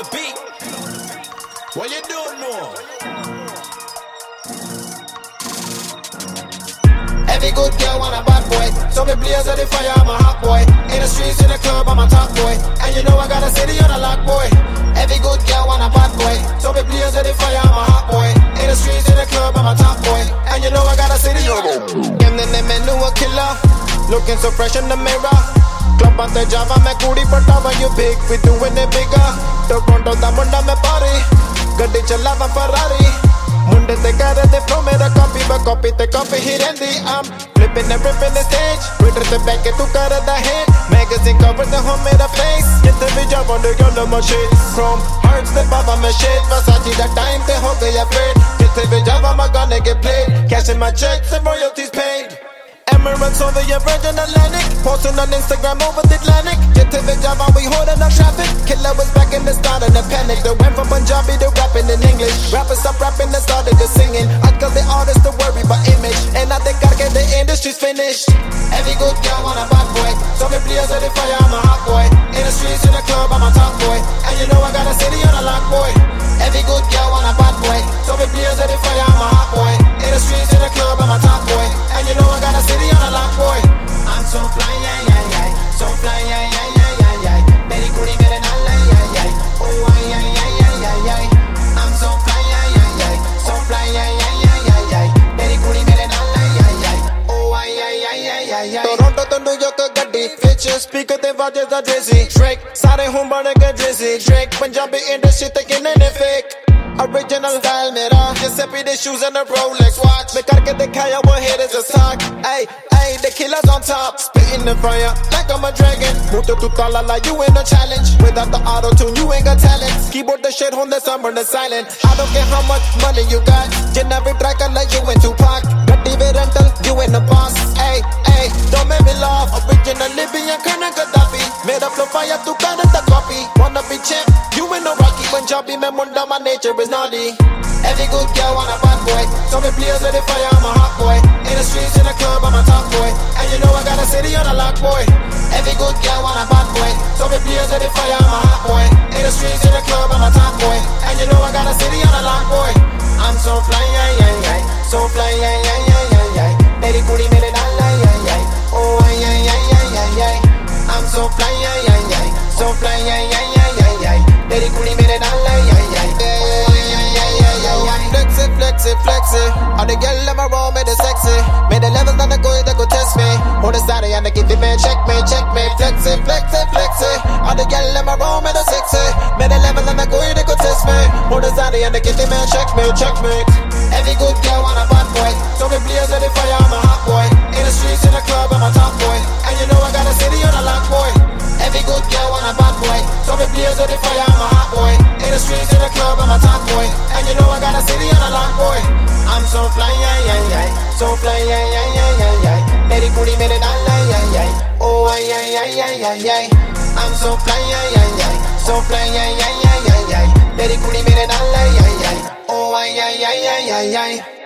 the beat. What you don't know? Every good girl want a bad boy, so me blaze at the fire, I'm a hot boy. In the streets, in the club, I'm a top boy. And you know I got a city on a lock, boy. Every good girl want a bad boy, so me blaze at the fire, I'm a hot boy. In the streets, in the club, I'm a top boy. And you know I got a city on a and then they knew a killer, looking so fresh in the mirror. Club on the Java, me kudi patava, you big, we doing it bigger. Toronto da munda me party, gadi chalava Ferrari. Munde te kare de flow mera copy, but copy te copy ही रहंदी. I'm flipping and ripping the stage, Twitter te back तू कर दा hit. Magazine cover the home मेरा face, जितने भी जाओ they girl my shit. Chrome hearts the baba me shit, Versace that time te हो गया fade. जितने भी जाओ my gonna get played, cashing my checks and royalties paid. Emirates over your Virgin Atlantic, posting on Instagram over the Atlantic. Get to the job and we holding up traffic. Killer was back in the start of the panic. They went from Punjabi to rapping in English. Rappers stop rapping and started to singing. I tell the artists to worry about image, and I think I get the industry's finished. Every good girl want a bad boy, so me blaze at the fire, I'm a hot boy. In the streets, in the club, I'm a top boy. And you know I got a city on a lock, boy. Every good girl want a bad boy, so me blaze at the fire, I'm a hot boy. In the streets, in the club, I'm a top boy. And you know I got a city on a lock, boy. I'm so fly, yeah, yeah, yeah. So fly, yeah, yeah, yeah, yeah, yeah. Meri kudi mere naal, yeah, yeah. Oh, yeah, yeah, yeah, yeah, yeah. I'm so fly, yeah, yeah, yeah. So fly, yeah, yeah, yeah, yeah, yeah. Meri kudi mere naal, yeah, yeah. Oh, yeah, yeah, yeah, yeah, yeah. Toronto to New York gaddi, ਵਿੱਚ speaker ਤੇ ਵਾਜੇ ਦਾ Drizzy. Drake ਸਾਰੇ ਹੁਣ ਬਣ ਗਏ Drizzy. Drake Punjabi industry ਤੇ ਕਿੰਨੇ ਨੇ fake. Original style mera, Giuseppe the shoes and the Rolex watch. Me karke dikhaya what haters are talk. Ay, ay, the killers on top, spitting the fire like I'm a dragon. Muto tu talala, you ain't a challenge. Without the auto tune, you ain't got talent. Keyboard the shit on the summer the silent. I don't care how much money you got. Generic track like you in Tupac. Gatti with rental, you ain't the boss. Ay, ay, don't make me laugh. Original Libyan Colonel Gaddafi. Made up flow fire, tu kana the copy. Wanna be champ, you ain't no Rocky. Punjabi me munda, my nature is naughty. Every good girl want a bad boy, so me blaze at the fire, I'm a hot boy. In the streets, in the club, I'm a top boy. And you know I got a city on a lock, boy. Every good girl want a bad boy, so me blaze at the fire, I'm a hot boy. In the streets, in the club, I'm a top boy. And you know I got a city on a lock, boy. I'm so fly, yeah, yeah, yeah. So fly, yeah, yeah, yeah, yeah, yeah. Meri kudi mere naal, yeah, yeah. Oh, yeah, yeah, yeah, yeah, yeah. I'm so fly, yeah, yeah, yeah. So fly, yeah, yeah, yeah, yeah, yeah. Meri kudi mere naal, yeah, yeah. Flexy, all the girl in my room made it sexy. Made the levels on the go, they go test me. On the side, and they give me man, checkmate. Flexy. All the girl in my room made it sexy. Made the levels on the go, they go test me. On the side, and they give me man, checkmate. Every good girl want a bad boy, so me blaze at the fire, I'm a hot boy. In the streets, in the club, I'm a top boy. And you know I got a city on a lock, boy. Every good girl want a bad boy, so me blaze at the fire, I'm a hot boy. In the streets, in the club, I'm a top boy. And you know I got a city on a lock, boy. I'm so fly, yeah, yeah, yeah. So fly, yeah, yeah, yeah, yeah, yeah. Meri kudi mere naal, yeah, yeah. Oh, yeah, yeah, yeah, yeah, yeah. I'm so fly, yeah, yeah, yeah. So fly, yeah, yeah, yeah, yeah, yeah. Meri kudi mere naal, yeah, yeah. Oh, yeah, yeah, yeah, yeah, yeah.